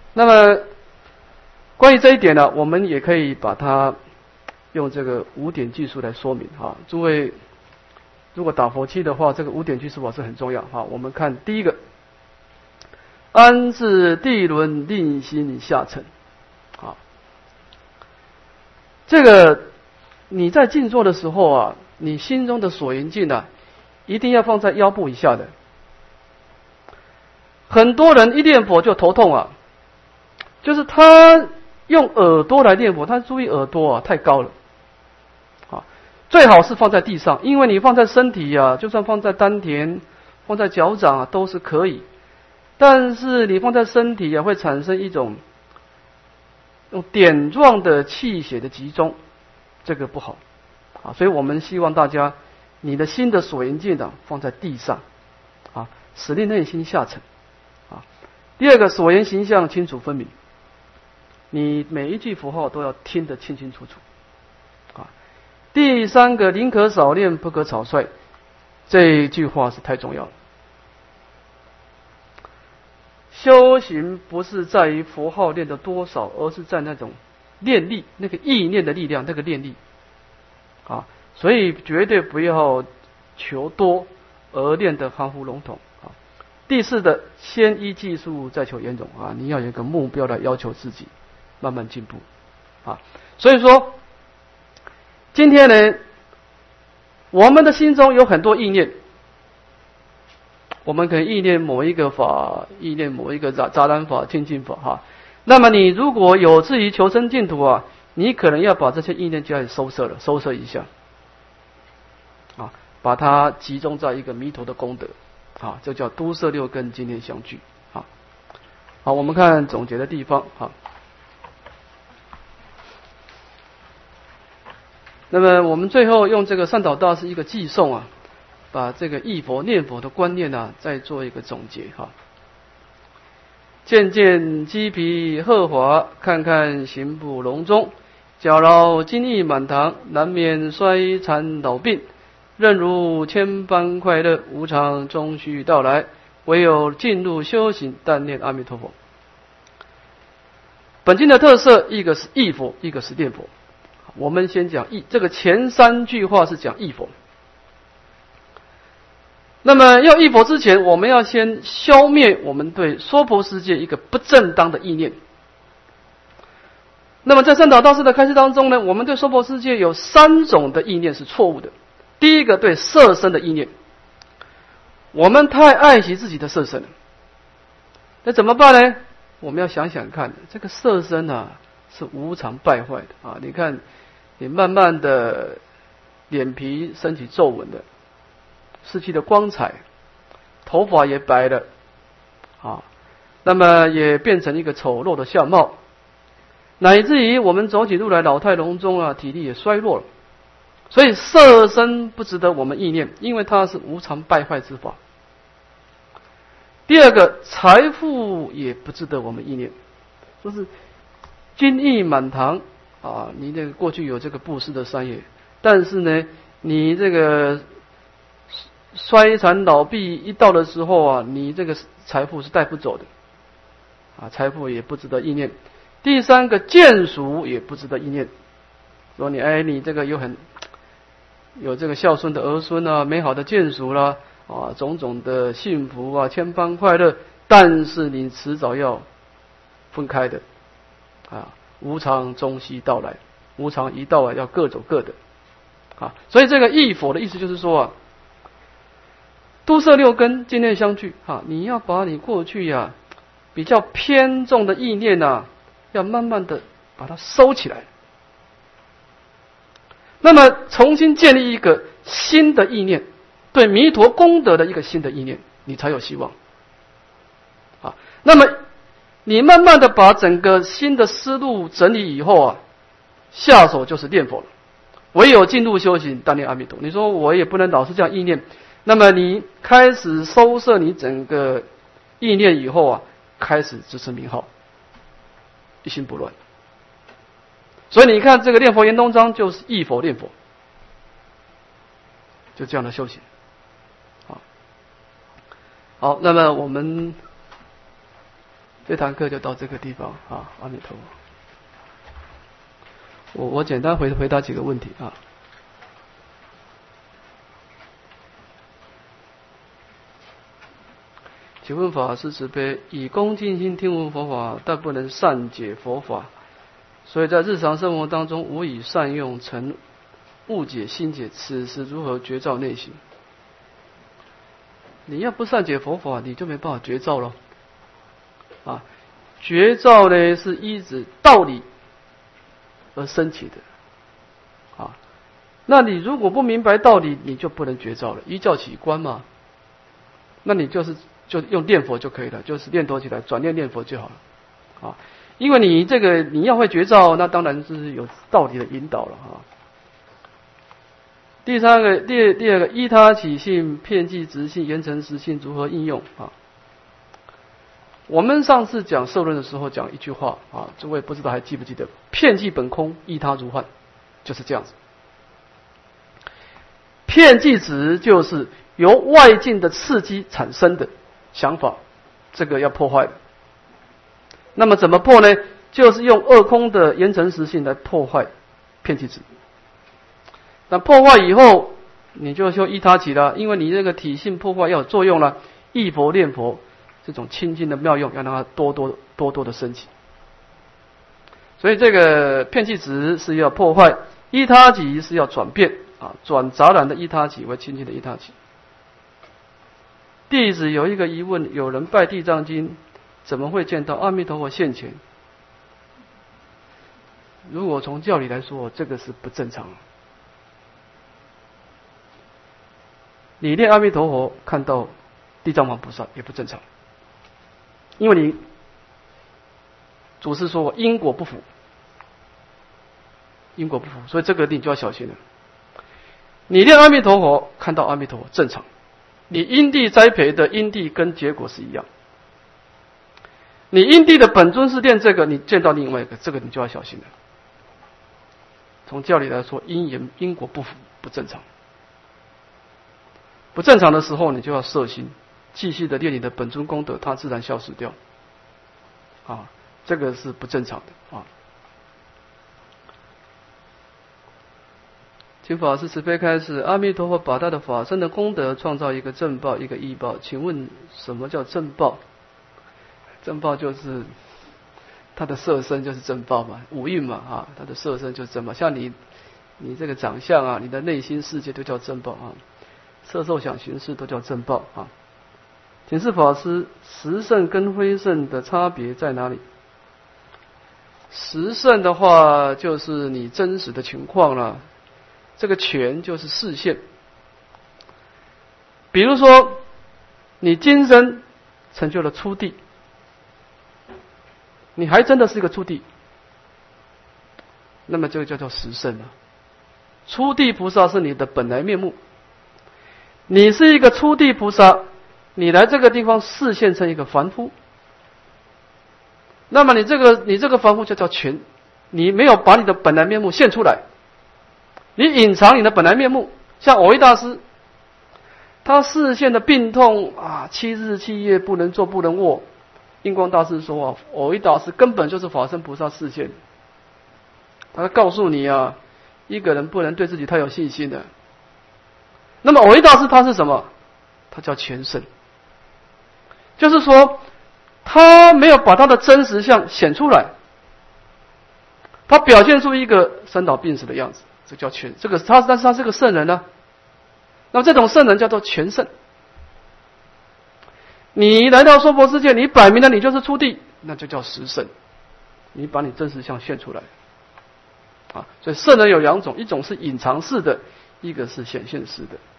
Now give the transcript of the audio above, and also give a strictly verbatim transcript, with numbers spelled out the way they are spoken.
那么关于这一点呢，我们也可以把它用这个五点计数来说明哈。诸位如果打佛七的话，这个五点计数法是很重要哈。我们看第一个，安置地轮，令心下沉。啊，这个你在静坐的时候啊，你心中的所缘境啊，一定要放在腰部以下的。很多人一念佛就头痛啊，就是他用耳朵来念佛，他注意耳朵啊太高了，啊，最好是放在地上，因为你放在身体啊，就算放在丹田、放在脚掌啊都是可以，但是你放在身体啊会产生一种用点状的气血的集中，这个不好啊，所以我们希望大家你的心的所缘境啊放在地上啊，使令内心下沉啊。第二个，所缘形象清楚分明，你每一句符号都要听得清清楚楚啊。第三个，宁可少念，不可草率，这一句话是太重要了。修行不是在于佛号念的多少，而是在那种念力，那个意念的力量，那个念力啊。所以绝对不要求多而念得含糊笼统啊。第四的，先依技术再求圆融啊，你要有一个目标来要求自己，慢慢进步啊。所以说，今天呢，我们的心中有很多意念。我们可以意念某一个法，意念某一个杂杂染法、清净法哈。那么你如果有志于求生净土啊，你可能要把这些意念加以收摄了，收摄一下啊，把它集中在一个弥陀的功德啊，这叫都摄六根，今天相聚啊。好，我们看总结的地方哈。那么我们最后用这个善导大师一个寄颂啊，把这个忆佛念佛的观念啊，再做一个总结哈。渐渐鸡皮鹤华，看看行不隆中，矫揉金玉满堂，难免衰残老病。任如千般快乐，无常终须到来。唯有进入修行，但念阿弥陀佛。本经的特色，一个是忆佛，一个是念佛。我们先讲忆，这个前三句话是讲忆佛。那么要忆佛之前，我们要先消灭我们对娑婆世界一个不正当的意念。那么在善导大师的开示当中呢，我们对娑婆世界有三种的意念是错误的。第一个，对色身的意念，我们太爱惜自己的色身了，那怎么办呢？我们要想想看，这个色身啊是无常败坏的啊！你看，你慢慢的脸皮升起皱纹的，失去了光彩，头发也白了啊，那么也变成一个丑陋的相貌，乃至于我们走起路来老态龙钟啊，体力也衰弱了。所以色身不值得我们意念，因为它是无常败坏之法。第二个，财富也不值得我们意念，就是金玉满堂啊，你这个过去有这个布施的善业，但是呢，你这个衰残老弊一到的时候啊，你这个财富是带不走的啊，财富也不值得意念。第三个，眷属也不值得意念，说你哎，你这个有很有这个孝顺的儿孙啊，美好的眷属啦啊，种种的幸福啊，千般快乐，但是你迟早要分开的啊，无常终须到来，无常一到来要各走各的啊，所以这个忆佛的意思就是说啊，都摄六根，见念相聚啊，你要把你过去呀、啊、比较偏重的意念啊，要慢慢的把它收起来。那么重新建立一个新的意念，对弥陀功德的一个新的意念，你才有希望啊。那么你慢慢的把整个新的思路整理以后啊，下手就是念佛了。唯有进入修行，但念阿弥陀。你说我也不能老是这样意念，那么你开始收摄你整个意念以后啊，开始支持名号，一心不乱。所以你看这个念佛圆通章就是忆佛念佛，就这样的修行。好，好，那么我们这堂课就到这个地方啊，阿弥陀佛。我我简单回回答几个问题啊。请问法师慈悲，以恭敬心听闻佛法，但不能善解佛法，所以在日常生活当中无以善用，成误解心解，此时如何觉照内心？你要不善解佛法，你就没办法觉照了。啊，觉照呢是依止道理而升起的。啊，那你如果不明白道理，你就不能觉照了。依教起观嘛，那你就是就用念佛就可以了，就是念头起来，转念念佛就好了。啊，因为你这个你要会觉照，那当然是有道理的引导了啊。第三个，第第二个，依他起性、遍计直性、言诚实性如何应用啊？我们上次讲社论的时候讲一句话啊，诸位不知道还记不记得？遍计本空，依他如幻，就是这样子。遍计直就是由外境的刺激产生的想法，这个要破坏的。那么怎么破呢？就是用二空的言诚实性来破坏遍计直。那破坏以后，你就修依他起了，因为你这个体性破坏要有作用了，忆佛念佛这种清净的妙用，要让它多多多多的升起。所以这个遍计直是要破坏，依他起是要转变啊，转杂染的依他起为清净的依他起。弟子有一个疑问：有人拜地藏经，怎么会见到阿弥陀佛现前？如果从教理来说，这个是不正常。你念阿弥陀佛看到地藏王菩萨也不正常，因为你祖师说过因果不符，因果不符，所以这个你就要小心了。你念阿弥陀佛看到阿弥陀佛正常，你因地栽培的因地跟结果是一样。你因地的本尊是念这个，你见到另外一个，这个你就要小心了。从教理来说，因缘因果不符，不正常。不正常的时候，你就要摄心，继续的练你的本尊功德，它自然消失掉。啊，这个是不正常的啊。请法师慈悲开示，阿弥陀佛把他的法身的功德创造一个正报，一个异报。请问什么叫正报？正报就是他的色身就是正报嘛，五蕴嘛啊，他的色身就是正报。像你，你这个长相啊，你的内心世界都叫正报啊。色受想行识都叫正报啊。请示法师，实圣跟非圣的差别在哪里？实圣的话，就是你真实的情况了。这个权就是视线。比如说，你今生成就了初地，你还真的是一个初地，那么这个叫做实圣了。初地菩萨是你的本来面目。你是一个初地菩萨，你来这个地方示现成一个凡夫，那么你这个你这个凡夫就叫权，你没有把你的本来面目现出来，你隐藏你的本来面目。像蕅益大师，他示现的病痛啊，七日七夜不能坐不能卧。印光大师说啊，蕅益大师根本就是法身菩萨示现，他告诉你啊，一个人不能对自己太有信心的。那么蕅益大师他是什么？他叫全圣，就是说他没有把他的真实相显出来，他表现出一个生老病死的样子，这叫全，这个他但是他是个圣人呢、啊。那么这种圣人叫做全圣。你来到娑婆世界，你摆明了你就是初地，那就叫实圣，你把你真实相现出来啊。所以圣人有两种，一种是隐藏式的，一个是显现式的。